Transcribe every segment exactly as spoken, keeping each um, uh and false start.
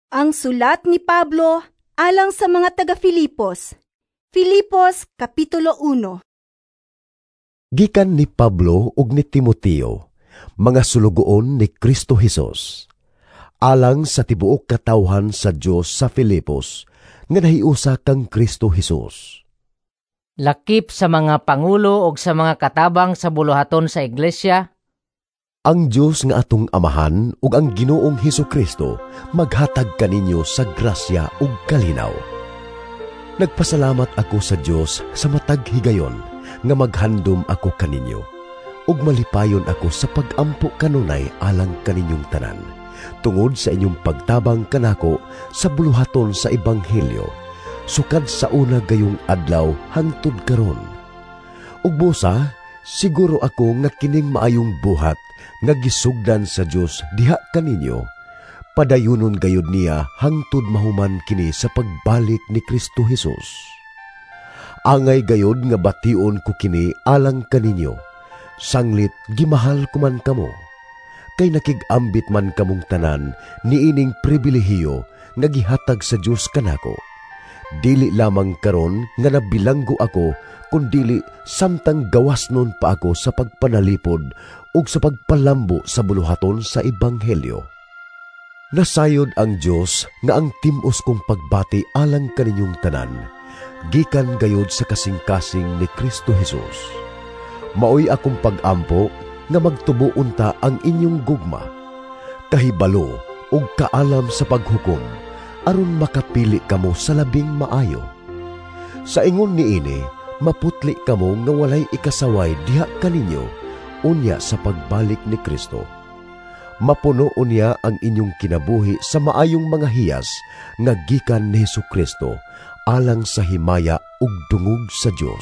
Ang sulat ni Pablo alang sa mga taga-Filipos. Filipos, Kapitulo one. Gikan ni Pablo ug ni Timoteo, mga sulugoon ni Kristo Jesus, alang sa tibuok katawhan sa Dios sa Filipos, nga nahiusa kang Kristo Jesus. Lakip sa mga pangulo ug sa mga katabang sa buluhaton sa iglesia, Ang Dios nga atong Amahan ug ang Ginoong Hesukristo maghatag kaninyo sa grasya ug kalinaw. Nagpasalamat ako sa Dios sa matag higayon nga maghandom ako kaninyo, ug malipayon ako sa pag-ampo kanunay alang kaninyong tanan, tungod sa inyong pagtabang kanako sa buluhaton sa Ebanghelyo, sukad sa una gayong adlaw hangtod karon. Ug busa, siguro ako nga kining maayong buhat nga gisugdan sa Dios diha kaninyo, padayunon gayud niya hangtod mahuman kini sa pagbalik ni Kristo Jesus. Angay gayud nga bation ko kini alang kaninyo, sanglit gimahal ko man kamo, kay nakig-ambit man kamong tanan niining pribilehiyo nga gihatag sa Dios kanako. Dili lamang karon nga nabilanggo ako, kundili samtang gawas nun pa ako sa pagpanalipod ug sa pagpalambo sa buluhaton sa Ebanghelyo. Nasayod ang Dios nga ang tim-os kong pagbati alang kaninyong tanan, gikan gayud sa kasing-kasing ni Kristo Jesus. Maoy akong pag-ampo nga magtubo unta ang inyong gugma, kahibalo ug kaalam sa paghukom, aron makapili kamo sa labing maayo. Sa ingon niini, maputli kamo nga walay ikasaway diha kaninyo unya sa pagbalik ni Kristo. Mapuno unya ang inyong kinabuhi sa maayong mga hiyas nga gikan ni Hesukristo alang sa himaya ug dungog sa Dios.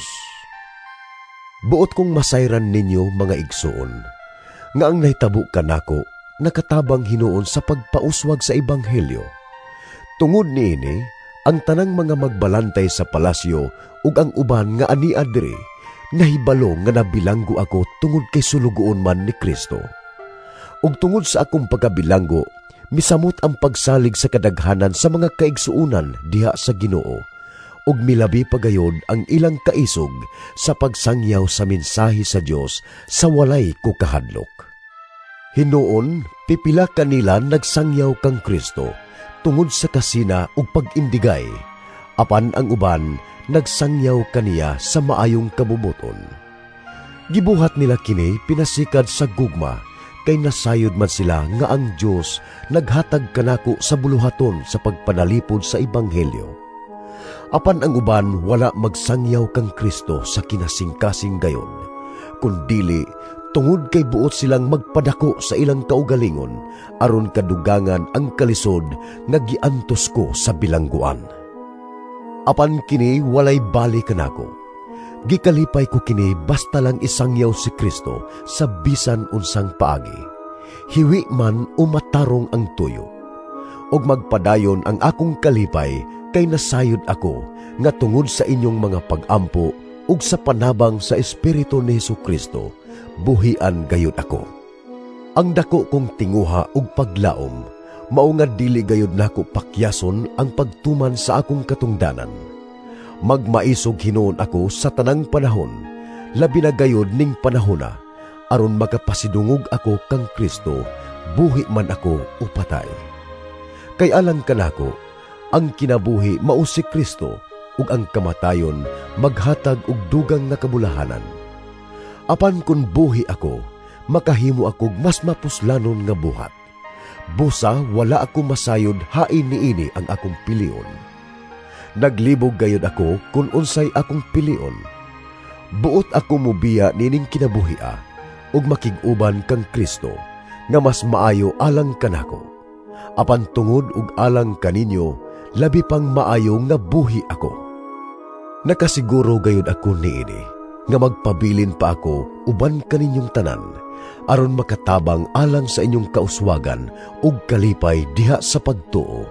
Buot kong masayran ninyo mga igsoon, nga ang nahitabo kanako nakatabang hinuon sa pagpauswag sa Ebanghelyo. Tungod niini, ang tanang mga magbalantay sa palasyo ug ang uban nga ania diri, nahibalo nga nabilanggo ako tungod kay sulugoon man ni Kristo. Ug tungod sa akong pagkabilanggo, misamot ang pagsalig sa kadaghanan sa mga kaigsuunan diha sa Ginoo, ug milabi pagayod ang ilang kaisog sa pagsangyaw sa mensahe sa Dios sa walay kukahadlok. Hinuon, pipila kanila nagsangyaw kang Kristo tungod sa kasina ug pag-indigay, apan ang uban nagsangyaw kaniya sa maayong kabubuton. Gibuhat nila kini pinasikad sa gugma, kay nasayod man sila nga ang Dios naghatag kanako sa buluhaton sa pagpanalipod sa Ebanghelyo. Apan ang uban wala magsangyaw kang Kristo sa kinasing-kasing gayon, kundili tungod kay buot silang magpadako sa ilang kaugalingon, aron kadugangan ang kalisod nga giantos ko sa bilangguan. Apan kini walay bali kanako. Gikalipay ko kini basta lang isangyaw si Kristo sa bisan unsang paagi, hiwi man o matarong ang tuyo. Og magpadayon ang akong kalipay kay nasayod ako nga tungod sa inyong mga pag-ampo ug sa panabang sa Espiritu ni Hesukristo, buhian gayud ako. Ang dako kong tinguha ug paglaom, mao nga dili gayud nako pakyason ang pagtuman sa akong katungdanan. Magmaisog hinuon ako sa tanang panahon, labi na gayod ning panahona, aron makapasidungog ako kang Kristo, buhi man ako upatay. Kay alang kanako, ang kinabuhi mao si Kristo, ug ang kamatayon maghatag og dugang nga kabulahanan. Apan kun buhi ako, makahimo ako mas mapuslanon nga buhat. Busa wala ako masayod hain niini ang akong pilion. Naglibog gayud ako kung unsay akong pilion. Buot ako mubiya nining kinabuhia, ug makig-uban kang Kristo, nga mas maayo alang kanako. Apan tungod ug alang kaninyo, labi pang maayo nga buhi ako. Nakasiguro gayud ako niini, nga magpabilin pa ako uban kaninyong tanan, aron makatabang alang sa inyong kauswagan ug kalipay diha sa pagtuo.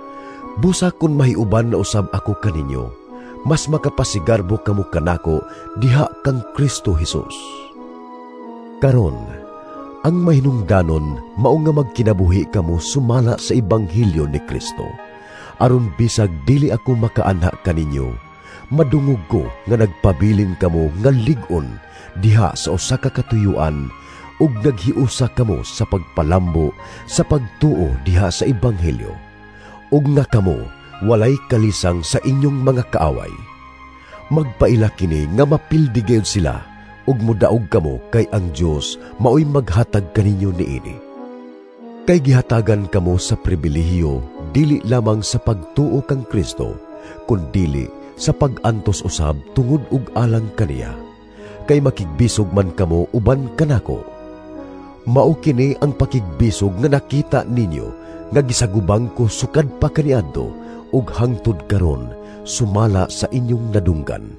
Busa kun mahiuban na usab ako kaninyo, mas makapasigarbo kamo kanako diha kang Kristo Jesus. Karon, Ang mahinungdanon mao nga magkinabuhi kamo sumala sa Ebanghelyo ni Kristo. Aron bisag dili ako makaanha kaninyo, madungog ko nga nagpabilin kamo nga lig-on diha sa usa ka katuyuan ug naghiusa kamo sa pagpalambo sa pagtuo diha sa Ebanghelyo. Ug nga kamo walay kalisang sa inyong mga kaaway. Magpaila kini nga mapildi gayud sila ug mudaog kamo kay ang Dios maoy maghatag kaninyo niini. Kay gihatagan kamo sa pribilehiyo dili lamang sa pagtuo kang Kristo, kundili sa pag-antos usab tungod ug alang kaniya. Kay makigbisog man kamo uban kanako. Mao kini ang pakigbisog nga nakita ninyo nga gisagubang ko sukad pa kaniadto ug hangtod karon sumala sa inyong nadunggan.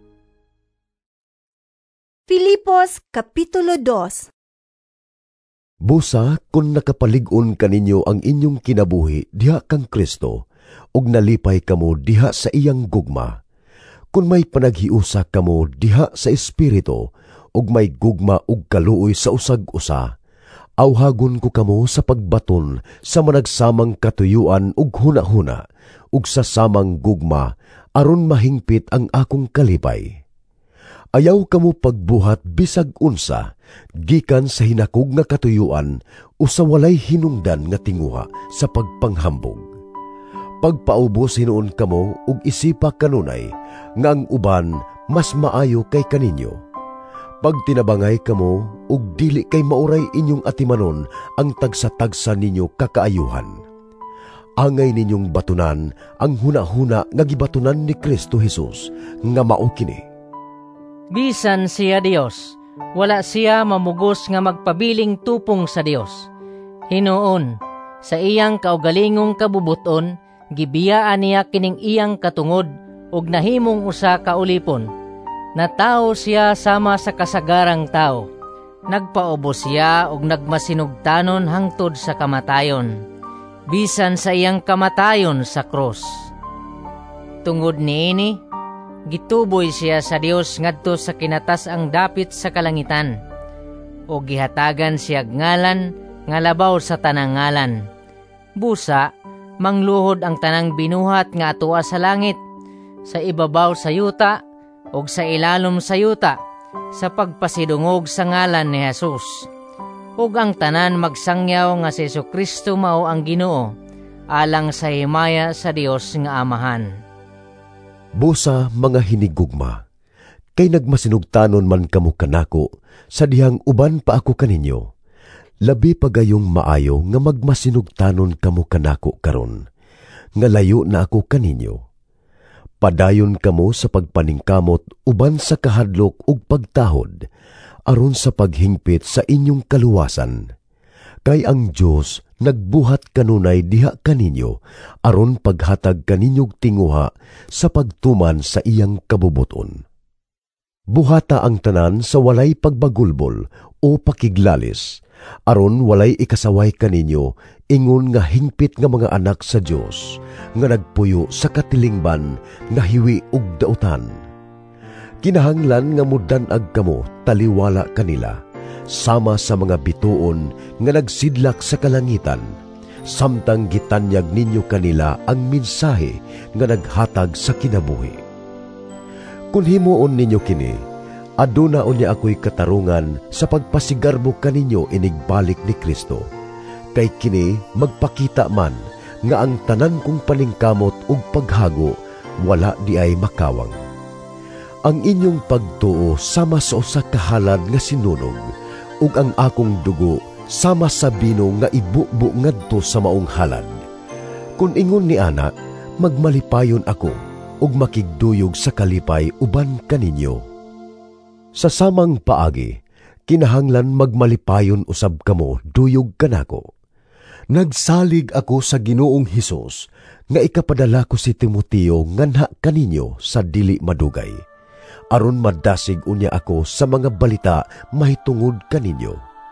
Filipos Kapitulo two. Busa kung nakapalig-on kaninyo ang inyong kinabuhi diha kang Kristo ug nalipay kamo diha sa iyang gugma. Kung may panaghiusa kamo diha sa Espiritu ug may gugma ug kaluoy sa usag-usa, awhagon ko kamo sa pagbaton sa managsamang katuyuan ug huna-huna ug sa samang gugma aron mahingpit ang akong kalipay. Ayaw kamo pagbuhat bisag unsa gikan sa hinakog nga katuyuan o sa walay hinungdan nga tinguha sa pagpanghambog. Pagpaubos hinuon kamo ug isipa kanunay nga ang uban mas maayo kay kaninyo. Pagtinabangay kamo ug dili kay mauray inyong atimanon ang tagsa-tagsa ninyo kakaayuhan. Angay ninyong batunan ang huna-huna nga gibatunan ni Kristo Jesus nga mao kini. Bisan siya Dios, wala siya mamugos nga magpabiling tupong sa Dios. Hinuon, sa iyang kaugalingong kabubuton, gibiyaan niya kining iyang katungod ug nahimong usa ka ulipon. Na tao siya sama sa kasagarang tao. Nagpaubos siya ug nagmasinugtanon hangtod sa kamatayon. Bisan sa iyang kamatayon sa krus. Tungod niini, gituboy siya sa Dios ngadto sa kinatas ang dapit sa kalangitan, o gihatagan siya ngalan nga labaw sa tanang ngalan. Busa, mangluhod ang tanang binuhat nga atoa sa langit, sa ibabaw sa yuta, o sa ilalom sa yuta, sa pagpasidungog sa ngalan ni Jesus. Ug ang tanan magsangyaw nga si Jesucristo mao ang Ginoo, alang sa himaya sa Dios nga Amahan. Busa mga hinigugma, kay nagmasinugtanon man kamo kanako, sa dihang uban pa ako kaninyo, labi pa gayong maayo nga magmasinugtanon kamo kanako karon, nga layo na ako kaninyo. Padayon kamo sa pagpaningkamot uban sa kahadlok ug pagtahod, aron sa paghingpit sa inyong kaluwasan. Kay ang Dios nagbuhat kanunay diha kaninyo aron paghatag kaninyog tinguha sa pagtuman sa iyang kabubuton. Buhata ang tanan sa walay pagbagulbol o pakiglalis, aron walay ikasaway kaninyo ingon nga hingpit nga mga anak sa Dios nga nagpuyo sa katilingban nga hiwi ug dautan. Kinahanglan nga mudan-ag kamo taliwala kanila, sama sa mga bituon nga nagsidlak sa kalangitan, samtang gitanyag ninyo kanila ang mensahe nga naghatag sa kinabuhi. Kung himuon ninyo kini, aduna unya ako'y katarungan sa pagpasigarbo kaninyo inigbalik ni Kristo, kay kini magpakita man nga ang tanan kong paningkamot ug paghago wala di ay makawang. Ang inyong pagtuo sama sa usa ka halad nga sinunog, ug ang akong dugo sama sa bino nga ibubo ngadto sa maong halad. Kung ingon ni ana, magmalipayon ako ug makigduyog sa kalipay uban kaninyo. Sa samang paagi, kinahanglan magmalipayon usab kamo duyog kanako. Nagsalig ako sa Ginoong Hesus nga ikapadala ko si Timoteo nganha kaninyo sa dili madugay, aron madasig unya ako sa mga balita mahitungod kaninyo.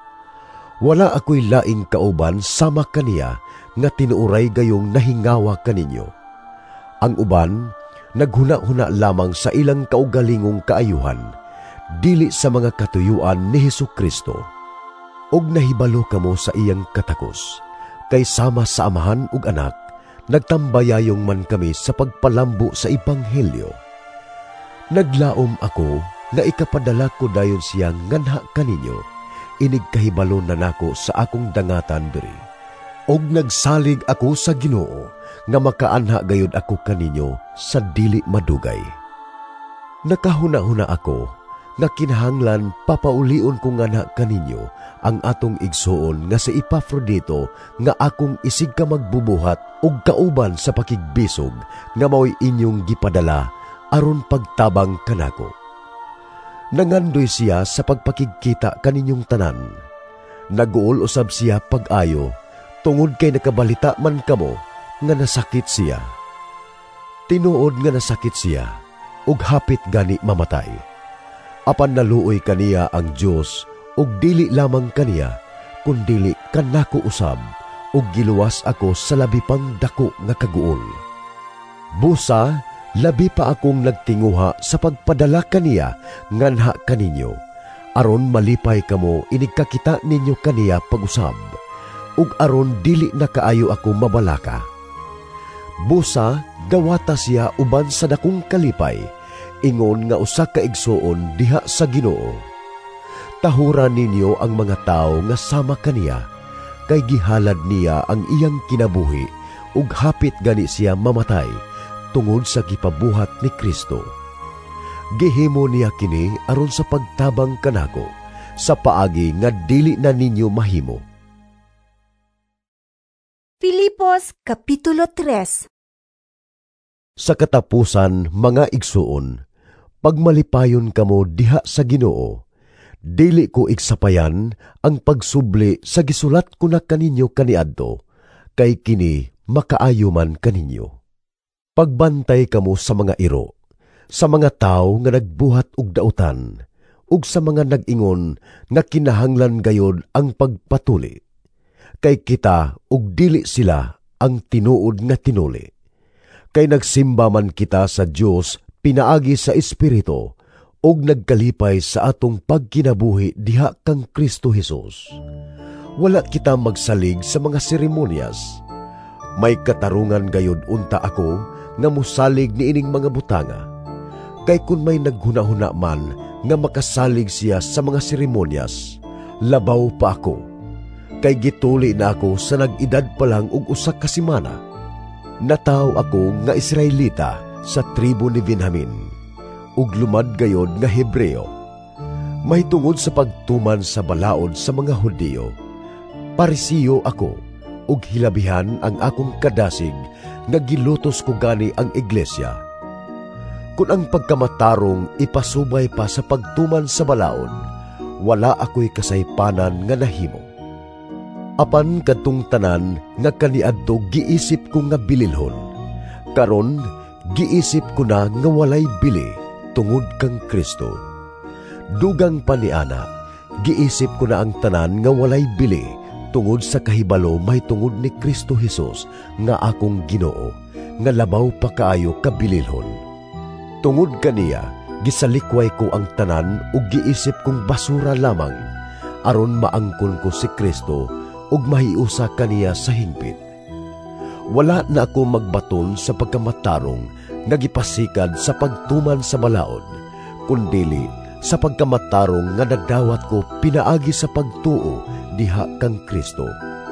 Wala ako'y laing kauban sama kaniya nga tinuuray gayong nahingawa kaninyo. Ang uban, naghuna-huna lamang sa ilang kaugalingong kaayuhan, dili sa mga katuyuan ni Hesukristo. og nahibalo kamo sa iyang katakos, kay sama sa amahan ug anak, nagtambayayong man kami sa pagpalambo sa Ebanghelyo. Naglaom ako nga ikapadala ko dayon siya nganha kaninyo, inig kahibalo na nako sa akong dangatan diri. Og nagsalig ako sa Ginoo nga makaanha gayud ako kaninyo sa dili madugay. Nakahuna-huna ako nga kinahanglan papaulion ko nganha kaninyo ang atong igsuon nga si Epafrodito nga akong isig ka magbubuhat og kauban sa pakigbisog nga mao'y inyong gipadala aron pagtabang kanako. Nangandoy siya sa pagpakigkita kaninyong tanan. Naguol usab siya pag-ayo tungod kay nakabalita man kamo nga nasakit siya. Tinuod nga nasakit siya ug hapit gani mamatay. Apan naluoy kaniya ang Dios ug dili lamang kaniya kundili kanako usab ug giluwas ako sa labi pang dako nga kaguol. Busa labi pa akong nagtinguha sa pagpadala kaniya nganha kaninyo aron malipay kamo inig kakita ninyo kaniya pag-usab ug aron dili na kaayo ako mabalaka. Busa gawata siya uban sa dakong kalipay ingon nga usa ka igsuon diha sa Ginoo. Tahuran ninyo ang mga tao nga sama kaniya kay gihalad niya ang iyang kinabuhi ug hapit gani siya mamatay tungod sa gipabuhat ni Kristo. Gihimo niya kini aron sa pagtabang kanako sa paagi nga dili na ninyo mahimo. Filipos Kapitulo tres. Sa katapusan, mga igsuon, pagmalipayon kamo diha sa Ginoo, dili ko iksapayan ang pagsubli sa gisulat ko na kaninyo kaniadto, kay kini makaayo man kaninyo. Pagbantay kamo sa mga iro, sa mga tao nga nagbuhat og dautan, ug sa mga nag-ingon nga kinahanglan gayod ang pagpatuli. Kay kita ug dili sila ang tinuod nga tinuli. Kay nagsimba man kita sa Dios pinaagi sa Espiritu ug nagkalipay sa atong pagkinabuhi diha kang Kristo Jesus. Wala kita magsalig sa mga seremonyas. May katarungan gayod unta ako nga musalig niining mga butanga. Kay kun may naghuna-huna man nga makasalig siya sa mga seremonyas, labaw pa ako. Kay gituli na ako sa nag-edad pa lang og usa ka semana. Nataw ako nga Israelita sa tribo ni Benjamin, ug lumad gayod nga Hebreo. Mahitungod sa pagtuman sa balaod sa mga Hudiyo, Parisiyo ako, ug hilabihan ang akong kadasig nga gilutos ko gani ang iglesia. Kung ang pagkamatarong ipasubay pa sa pagtuman sa balaod, wala ako'y kasaypanan nga nahimo. Apan kadtong tanan nga kaniadto giisip ko nga bililhon. Karon giisip ko na nga walay bili tungod kang Kristo. Dugang pa ni ana, giisip ko na ang tanan nga walay bili tungod sa kahibalo mahitungod ni Kristo Jesus nga akong Ginoo, nga labaw pa kaayo kabililhon. Tungod kaniya, gisalikway ko ang tanan ug giisip kong basura lamang aron maangkon ko si Kristo ug mahiusa kaniya sa hingpit. Wala na ako magbaton sa pagkamatarong nagipasikad sa pagtuman sa balaod, kundili sa pagkamatarong nga nagdawat ko pinaagi sa pagtuo diha kang Kristo.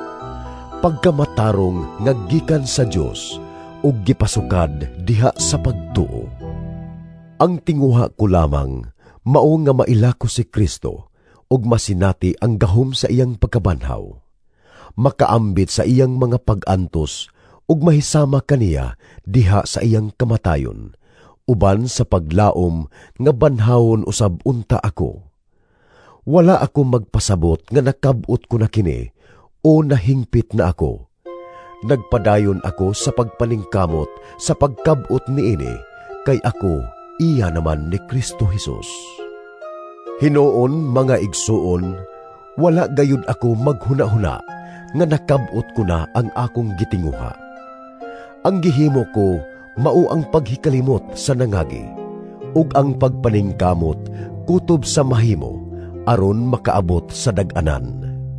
Pagkamatarong nga gikan sa Dios ug gipasukad diha sa pagtuo. Ang tinguha ko lamang mao nga maila ko si Kristo ug masinati ang gahom sa iyang pagkabanhaw, makaambit sa iyang mga pag-antos ug mahisama kaniya diha sa iyang kamatayon, uban sa paglaom nga banhawon usab unta ako. Wala ako magpasabot nga nakabot ko na kini o nahingpit na ako. Nagpadayon ako sa pagpaningkamot sa pagkabot niini, kay ako iya naman ni Kristo Jesus. Hinoon mga igsuon, wala gayud ako maghuna-huna nga nakabot ko na ang akong gitinguha. Ang gihimo ko mao ang paghikalimot sa nangagi, ug ang pagpaningkamot kutob sa mahimo aron makaabot sa dag-anan.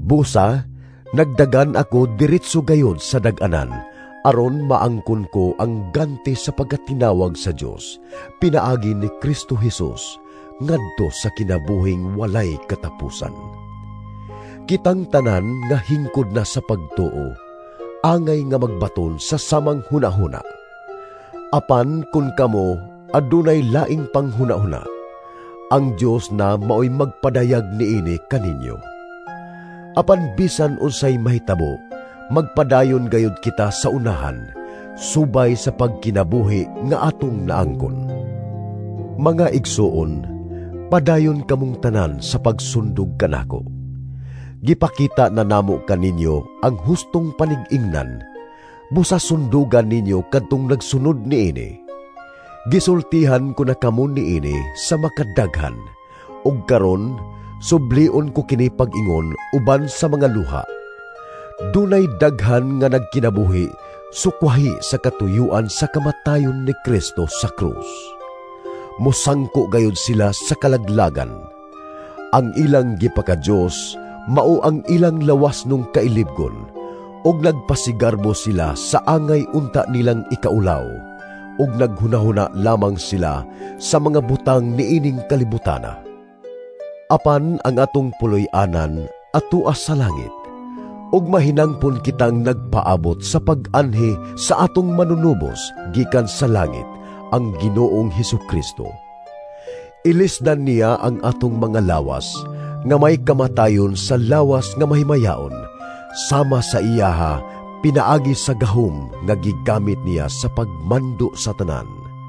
Busa, nagdagan ako diretso gayod sa dag-anan, aron maangkon ko ang ganti sa pagkatinawag sa Dios, pinaagi ni Kristo Jesus, ngadto sa kinabuhing walay katapusan. Kitang tanan nga hingkod na sa pagtuo, angay nga magbaton sa samang hunahuna. Apan kun kamo adunay laing panghunahuna, ang Dios na maoy magpadayag niini kaninyo. Apan bisan unsay mahitabo, magpadayon gayud kita sa unahan, subay sa pagkinabuhi nga atong naangkon. Mga igsuon, padayon kamong tanan sa pagsundog kanako. Gipakita na namo kaninyo ang hustong panig-ingnan, busa sundugan ninyo kadtong nagsunod niini. Gisultihan ko na kamo niini sa makadaghan, ug karon sublion ko kini pag-ingon uban sa mga luha. Dunay daghan nga nagkinabuhi, sukwahi sa katuyuan sa kamatayon ni Kristo sa krus. Musangko gayud sila sa kalaglagan. Ang ilang gipaka-Dios mao ang ilang lawas nung kailibgon, og nagpasigarbo sila sa angay unta nilang ikaulaw, og naghunahuna lamang sila sa mga butang niining kalibutana. Apan ang atong puloy-anan atuas sa langit, og mahinangpon kitang nagpaabot sa pag-anhi sa atong manunubos gikan sa langit, ang Ginoong Hesukristo. Ilisdan niya ang atong mga lawas, nga may kamatayon sa lawas nga mahimayaon, sama sa iyaha, pinaagi sa gahom nga gigamit niya sa pagmando sa tanan.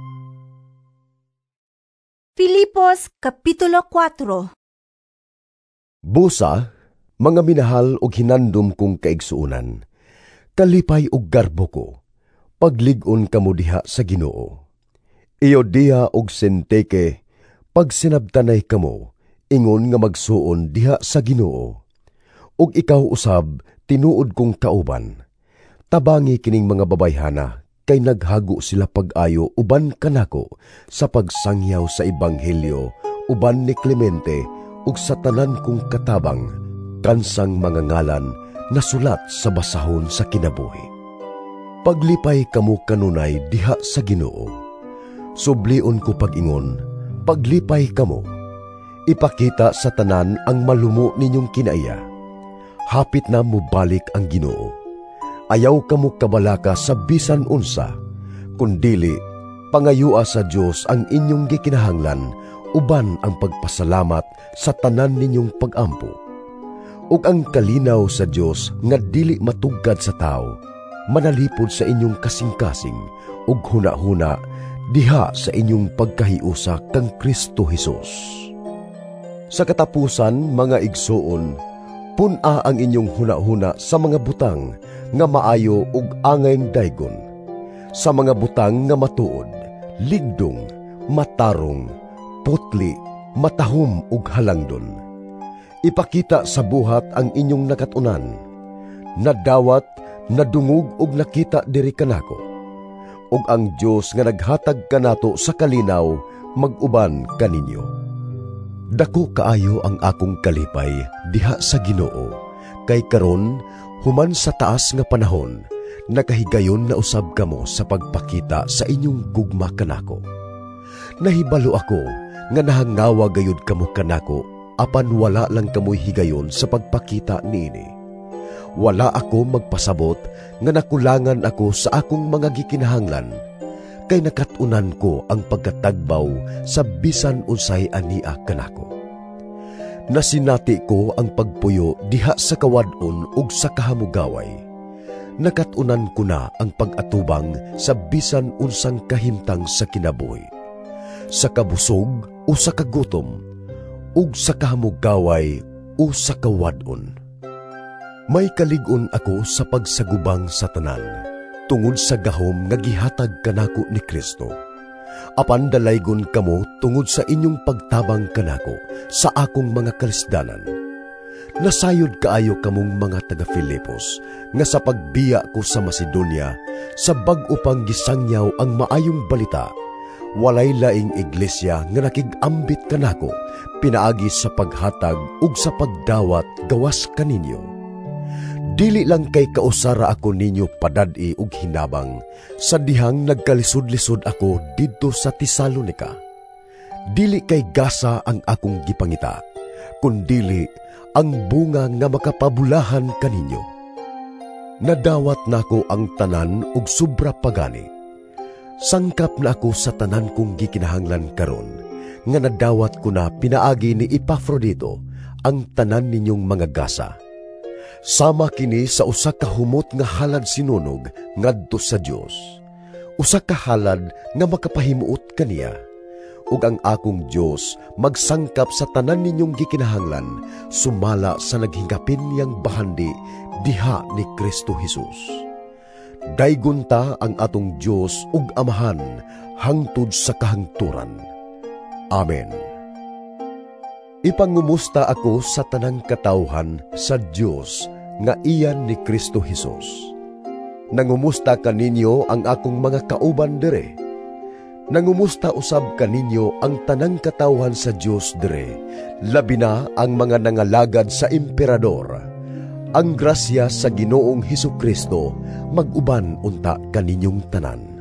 Filipos Kapitulo four. Busa, mga minahal og hinandom kong kaigsuunan, kalipay og garbo ko, paglig-on kamo diha sa Ginoo. Iyo diha og Sinteke, pag sinabtanay kamo, ingon nga magsuon diha sa Ginoo. Ug ikaw usab, tinuod kong kauban. Tabangi kining mga babayhana, kay naghago sila pag-ayo uban kanako sa pagsangyaw sa Ebanghelyo, uban ni Clemente, ug sa tanan kong katabang, kansang mga ngalan na sulat sa basahon sa kinabuhi. Paglipay kamo kanunay diha sa Ginoo. Sublion ko pag-ingon, paglipay kamo. Ipakita sa tanan ang malumo ninyong kinaiya. Hapit na mubalik ang Ginoo. Ayaw kamo kabalaka sa bisan unsa, kundili pangayua sa Dios ang inyong gikinahanglan, uban ang pagpasalamat sa tanan ninyong pag-ampo. Ug ang kalinaw sa Dios nga dili matugkad sa tao, manalipod sa inyong kasing-kasing, ug huna-huna diha sa inyong pagkahiusa kang Kristo Jesus. Sa katapusan, mga igsuon, puna ang inyong huna-huna sa mga butang nga maayo ug angayng daygon, sa mga butang nga matuod, ligdong, matarong, putli, matahom ug halangdon. Ipakita sa buhat ang inyong nakatunan, nadawat, nadungog ug nakita diri kanako. Ug ang Dios nga naghatag kanato sa kalinaw, mag-uban kaninyo. Dako kaayo ang akong kalipay diha sa Ginoo, kay karon human sa taas nga panahon, nakahigayon na usab kamo sa pagpakita sa inyong gugma kanako. Nahibalo ako nga nahangawa gayud kamo kanako, apan wala lang kamoy higayon sa pagpakita niini. Wala ako magpasabot nga nakulangan ako sa akong mga gikinahanglan, kay nakatunan ko ang pagkatagbaw sa bisan unsay ania kanako. Nasinati ko ang pagpuyo diha sa kawadon ug sa kahamugaway. Nakatunan ko na ang pag-atubang sa bisan unsang kahimtang sa kinabuhi, sa kabusog o sa kagutom, ug sa kahamugaway o sa kawadon. May kalig-on ako sa pagsagubang sa tanan, tungod sa gahom nga gihatag kanako ni Kristo. Apan dalaygon kamo tungod sa inyong pagtabang kanako sa akong mga kalisdanan. Nasayod kaayo kamong mga taga-Filipos nga sa pagbiya ko sa Macedonia, sa bag-o pang gisangyaw ang maayong balita, walay laing iglesia nga nakig-ambit kanako, pinaagi sa paghatag ug sa pagdawat gawas kaninyo. Dili lang kay kausara ako ninyo padad-i ug hinabang, sa dihang nagkalisod-lisod ako didto sa Tesalonica. Dili kay gasa ang akong gipangita, kundili ang bunga nga makapabulahan kaninyo. Nadawat nako ang tanan ug sobra pagani. Sangkap na ako sa tanan kong gikinahanglan karon, nga nadawat ko na pinaagi ni Epafrodito ang tanan ninyong mga gasa. Sama kini sa usa ka humot nga halad sinunog ngadto sa Dios. Usa ka halad nga makapahimuot kaniya. Ug ang akong Dios magsangkap sa tanan ninyong gikinahanglan, sumala sa naghingapin niyang bahandi diha ni Kristo Jesus. Daygunta ang atong Dios ug Amahan hangtod sa kahangturan. Amen. Ipangumusta ako sa tanang katawhan sa Dios nga iyan ni Kristo Jesus. Nangumusta kaninyo ang akong mga kauban dire. Nangumusta usab kaninyo ang tanang katawhan sa Dios dire, labi na ang mga nangalagad sa emperador. Ang grasya sa Ginoong Hesukristo mag-uban unta kaninyong tanan.